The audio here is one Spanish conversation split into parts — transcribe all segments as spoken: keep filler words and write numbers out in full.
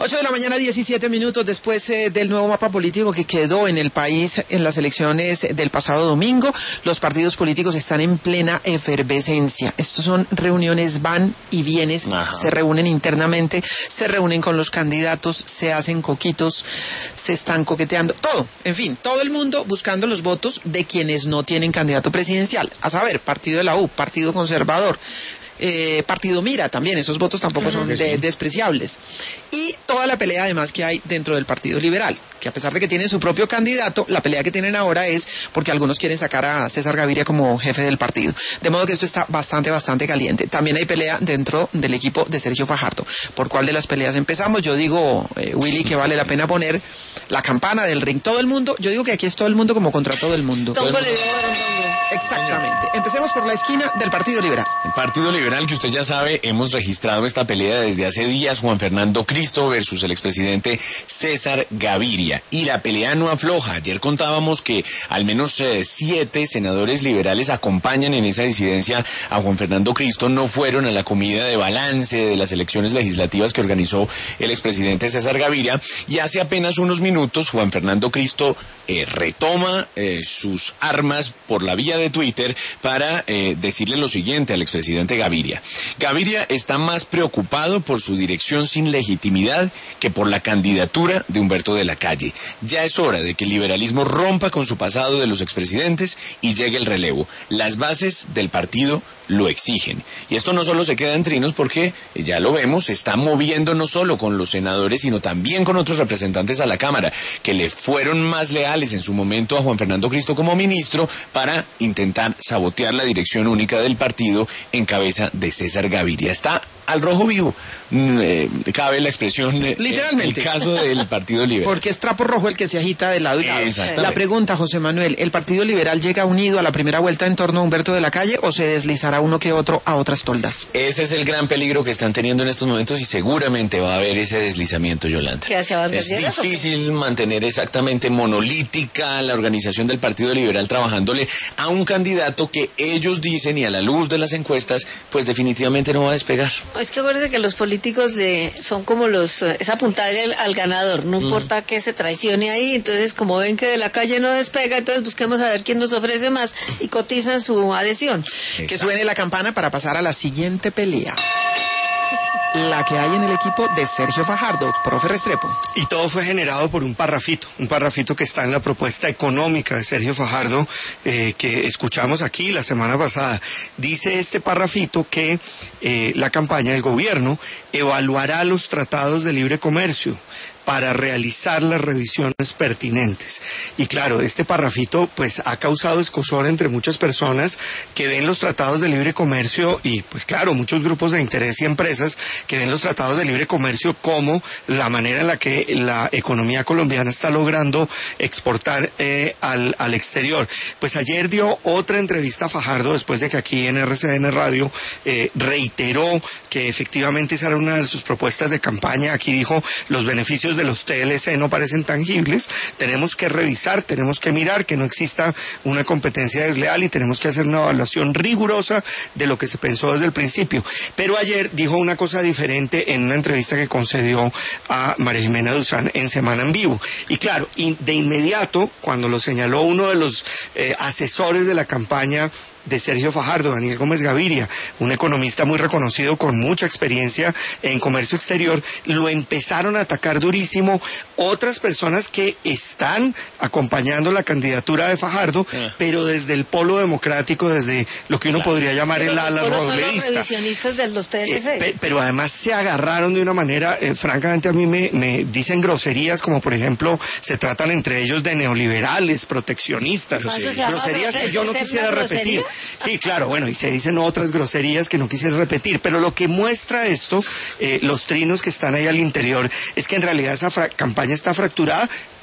ocho de la mañana, diecisiete minutos después eh, del nuevo mapa político que quedó en el país en las elecciones del pasado domingo. Los partidos políticos están en plena efervescencia. Estos son reuniones van y vienes, Ajá. se reúnen internamente, se reúnen con los candidatos, se hacen coquitos, se están coqueteando, todo, en fin, todo el mundo buscando los votos de quienes no tienen candidato presidencial, a saber, Partido de la U, Partido Conservador, Eh, Partido Mira también, esos votos tampoco son de, sí. despreciables. Y toda la pelea además que hay dentro del Partido Liberal, que a pesar de que tienen su propio candidato, la pelea que tienen ahora es porque algunos quieren sacar a César Gaviria como jefe del partido. De modo que esto está bastante, bastante caliente. También hay pelea dentro del equipo de Sergio Fajardo. ¿Por cuál de las peleas empezamos? Yo digo, eh, Willy, que vale la pena poner la campana del ring. Todo el mundo, yo digo que aquí es todo el mundo como contra todo el mundo. Todo el mundo. Exactamente. Empecemos por la esquina del Partido Liberal. El Partido Liberal, que usted ya sabe, hemos registrado esta pelea desde hace días, Juan Fernando Cristo versus el expresidente César Gaviria. Y la pelea no afloja. Ayer contábamos que al menos eh, siete senadores liberales acompañan en esa disidencia a Juan Fernando Cristo. No fueron a la comida de balance de las elecciones legislativas que organizó el expresidente César Gaviria. Y hace apenas unos minutos, Juan Fernando Cristo eh, retoma eh, sus armas por la vía de Twitter para eh, decirle lo siguiente al expresidente Gaviria. Gaviria está más preocupado por su dirección sin legitimidad que por la candidatura de Humberto de la Calle. Ya es hora de que el liberalismo rompa con su pasado de los expresidentes y llegue el relevo. Las bases del partido lo exigen. Y esto no solo se queda en trinos porque, ya lo vemos, se está moviendo no solo con los senadores, sino también con otros representantes a la Cámara, que le fueron más leales en su momento a Juan Fernando Cristo como ministro para intentar sabotear la dirección única del partido en cabeza de César Gaviria. Está al rojo vivo, mm, eh, cabe la expresión, eh, literalmente, el caso del Partido Liberal. Porque es trapo rojo el que se agita de lado y lado. La pregunta, José Manuel, ¿el Partido Liberal llega unido a la primera vuelta en torno a Humberto de la Calle o se deslizará uno que otro a otras toldas? Ese es el gran peligro que están teniendo en estos momentos y seguramente va a haber ese deslizamiento, Yolanda. ¿Qué hacia es difícil mantener exactamente monolítica la organización del Partido Liberal trabajándole a un candidato que ellos dicen y a la luz de las encuestas, pues definitivamente no va a despegar. Es que acuérdense que los políticos de son como los, es apuntarle al, al ganador, no mm. importa que se traicione ahí, entonces como ven que de la Calle no despega, entonces busquemos a ver quién nos ofrece más y cotizan su adhesión. Exacto. Que suene la campana para pasar a la siguiente pelea. La que hay en el equipo de Sergio Fajardo, profe Restrepo. Y todo fue generado por un parrafito, un parrafito que está en la propuesta económica de Sergio Fajardo, eh, que escuchamos aquí la semana pasada. Dice este parrafito que eh, la campaña del gobierno evaluará los tratados de libre comercio para realizar las revisiones pertinentes. Y claro, este parrafito pues ha causado escozor entre muchas personas que ven los tratados de libre comercio y pues claro, muchos grupos de interés y empresas que ven los tratados de libre comercio como la manera en la que la economía colombiana está logrando exportar eh, al, al exterior. Pues ayer dio otra entrevista a Fajardo después de que aquí en R C N Radio eh, reiteró que efectivamente esa era una de sus propuestas de campaña. Aquí dijo, los beneficios de los T L C no parecen tangibles, tenemos que revisar, tenemos que mirar que no exista una competencia desleal y tenemos que hacer una evaluación rigurosa de lo que se pensó desde el principio. Pero ayer dijo una cosa diferente en una entrevista que concedió a María Jimena Duzán en Semana en Vivo. Y claro, de inmediato, cuando lo señaló uno de los eh, asesores de la campaña de Sergio Fajardo, Daniel Gómez Gaviria, un economista muy reconocido con mucha experiencia en comercio exterior, lo empezaron a atacar durísimo otras personas que están acompañando la candidatura de Fajardo, ah. pero desde el polo democrático, desde lo que uno claro. podría llamar pero el ala robledista. Los revisionistas de los T L C. Eh, pe, pero además se agarraron de una manera, eh, francamente a mí me, me dicen groserías, como por ejemplo, se tratan entre ellos de neoliberales, proteccionistas, sí. groserías que yo no quisiera repetir. Sí, claro, bueno, y se dicen otras groserías que no quisiera repetir, pero lo que muestra esto, eh, los trinos que están ahí al interior, es que en realidad esa fra- campaña está fracturada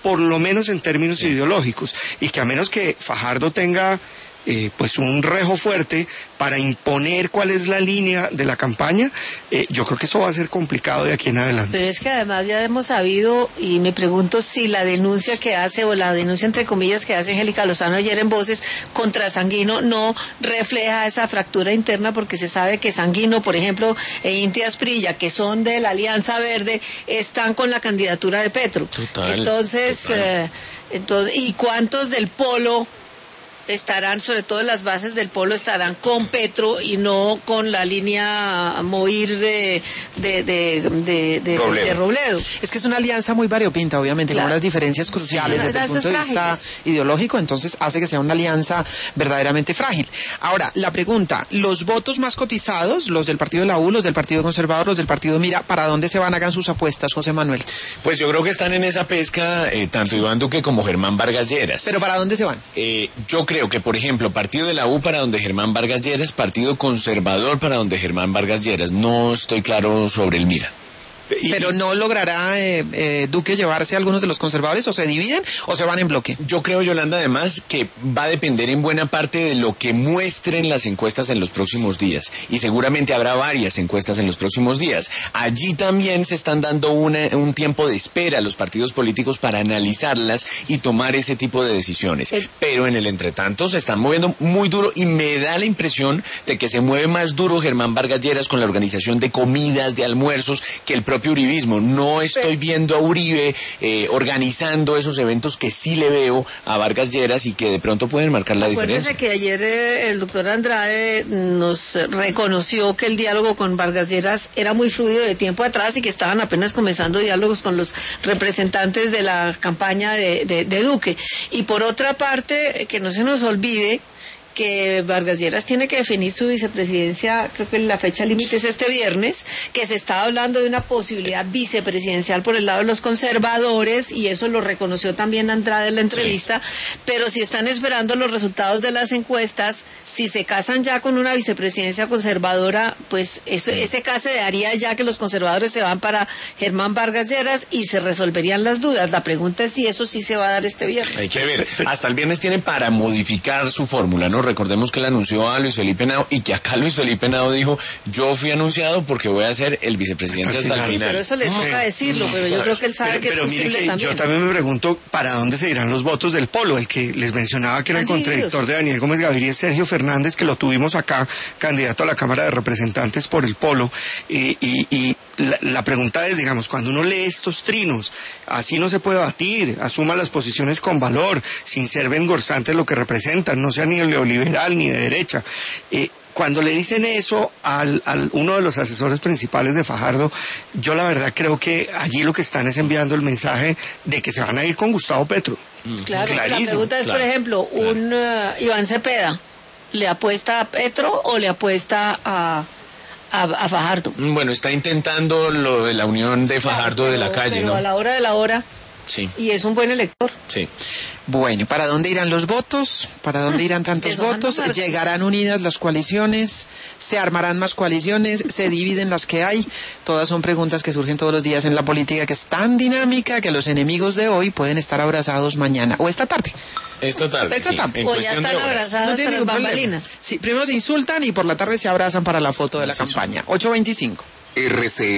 por lo menos en términos sí. ideológicos, y que a menos que Fajardo tenga Eh, pues un rejo fuerte para imponer cuál es la línea de la campaña, eh, yo creo que eso va a ser complicado de aquí en adelante. Pero es que además ya hemos sabido, y me pregunto si la denuncia que hace, o la denuncia entre comillas que hace Angélica Lozano ayer en Voces contra Sanguino, no refleja esa fractura interna, porque se sabe que Sanguino, por ejemplo, e Inti Asprilla, que son de la Alianza Verde, están con la candidatura de Petro. Total, entonces, total. Eh, entonces, ¿y cuántos del Polo estarán, sobre todo las bases del Polo, estarán con Petro y no con la línea Moir de, de, de, de, de, Robledo. de Robledo? Es que es una alianza muy variopinta, obviamente, claro. con unas diferencias cruciales sí, desde el punto de vista ideológico, entonces hace que sea una alianza verdaderamente frágil. Ahora, la pregunta, los votos más cotizados, los del Partido de la U, los del Partido Conservador, los del Partido Mira, ¿para dónde se van? Hagan sus apuestas, José Manuel. Pues yo creo que están en esa pesca eh, tanto Iván Duque como Germán Vargas Lleras. ¿Pero para dónde se van? Eh, yo creo que, por ejemplo, Partido de la U para donde Germán Vargas Lleras, Partido Conservador para donde Germán Vargas Lleras. No estoy claro sobre el Mira. Pero no logrará eh, eh, Duque llevarse a algunos de los conservadores, o se dividen o se van en bloque. Yo creo, Yolanda, además que va a depender en buena parte de lo que muestren las encuestas en los próximos días, y seguramente habrá varias encuestas en los próximos días. Allí también se están dando una, un tiempo de espera a los partidos políticos para analizarlas y tomar ese tipo de decisiones. Eh. Pero en el entretanto se están moviendo muy duro, y me da la impresión de que se mueve más duro Germán Vargas Lleras con la organización de comidas, de almuerzos, que el propio uribismo. No estoy viendo a Uribe eh, organizando esos eventos que sí le veo a Vargas Lleras y que de pronto pueden marcar la Acuérdese diferencia. que ayer eh, el doctor Andrade nos reconoció que el diálogo con Vargas Lleras era muy fluido de tiempo atrás, y que estaban apenas comenzando diálogos con los representantes de la campaña de, de, de Duque. Y por otra parte, que no se nos olvide que Vargas Lleras tiene que definir su vicepresidencia. Creo que la fecha límite es este viernes, que se está hablando de una posibilidad vicepresidencial por el lado de los conservadores, y eso lo reconoció también Andrade en la entrevista. Sí. Pero si están esperando los resultados de las encuestas, si se casan ya con una vicepresidencia conservadora, pues eso, ese case haría ya que los conservadores se van para Germán Vargas Lleras y se resolverían las dudas. La pregunta es si eso sí se va a dar este viernes. Hay que ver, hasta el viernes tienen para modificar su fórmula, ¿no? Recordemos que le anunció a Luis Felipe Henao, y que acá Luis Felipe Henao dijo: yo fui anunciado porque voy a ser el vicepresidente hasta, hasta el final. Pero eso le toca sí. decirlo, pero yo creo que él sabe pero, que pero es posible mire que también. Yo también me pregunto para dónde se irán los votos del Polo. El que les mencionaba que era el contradictor de Daniel Gómez Gaviria es Sergio Fernández, que lo tuvimos acá, candidato a la Cámara de Representantes por el Polo, y, y, y la, la pregunta es, digamos, cuando uno lee estos trinos, así no se puede batir, asuma las posiciones con valor, sin ser vengorzante lo que representan, no sea ni neoliberal ni de derecha. Eh, cuando le dicen eso al, al uno de los asesores principales de Fajardo, yo la verdad creo que allí lo que están es enviando el mensaje de que se van a ir con Gustavo Petro. Claro, Clarísimo. La pregunta es, claro, por ejemplo, claro. un uh, Iván Cepeda, ¿le apuesta a Petro o le apuesta a... A, a Fajardo? Bueno, está intentando lo de la unión de Fajardo, claro, pero, de la calle, pero ¿no? a la hora de la hora. Sí. Y es un buen elector. Sí. Bueno, ¿para dónde irán los votos? ¿Para dónde irán tantos votos? ¿Llegarán unidas las coaliciones? ¿Se armarán más coaliciones? ¿Se dividen las que hay? Todas son preguntas que surgen todos los días en la política, que es tan dinámica que los enemigos de hoy pueden estar abrazados mañana o esta tarde. Esta tarde, esta sí, tarde. O ya están abrazadas no las bambalinas. Sí, primero se insultan y por la tarde se abrazan para la foto de la campaña. ocho veinticinco. R C